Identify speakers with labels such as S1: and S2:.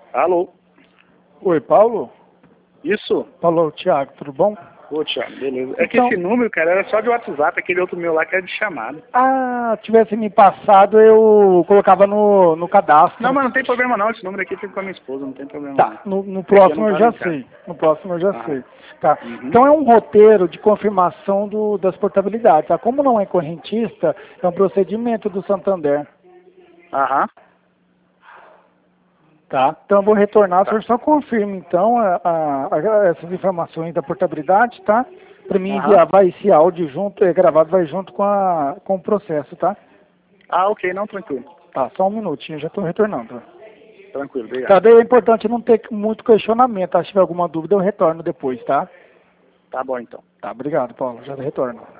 S1: Alô?
S2: Oi, Paulo?
S1: Isso?
S2: Paulo, Thiago, tudo bom?
S1: Ô, Thiago, beleza. É que
S2: Então-
S1: esse número, cara, era só de WhatsApp, aquele outro meu lá que era de chamada.
S2: Ah, tivesse me passado, eu colocava no cadastro.
S1: Não, mas não tem problema não, esse número aqui fica com a minha esposa, não tem problema
S2: Tá,
S1: não.
S2: no
S1: É que eu
S2: próximo
S1: não
S2: eu
S1: tava
S2: já
S1: em casa.
S2: sei. No próximo eu já
S1: Aham.
S2: sei. Tá.
S1: Uhum.
S2: Então é um roteiro de confirmação das portabilidades. Tá? Como não é correntista, é um procedimento do Santander.
S1: Aham.
S2: Tá? Então eu vou retornar, o
S1: Tá.
S2: senhor só confirma então essas informações da portabilidade, tá? Para mim
S1: Aham.
S2: enviar, vai esse áudio junto, gravado, vai junto com o processo, tá?
S1: Ah, ok, não, tranquilo.
S2: Tá, só um minutinho, já estou retornando.
S1: Tranquilo,
S2: Tá,
S1: obrigado.
S2: daí é importante não ter muito questionamento, tá? Se tiver alguma dúvida eu retorno depois, tá?
S1: Tá bom então.
S2: Tá, obrigado, Paulo, já retorno.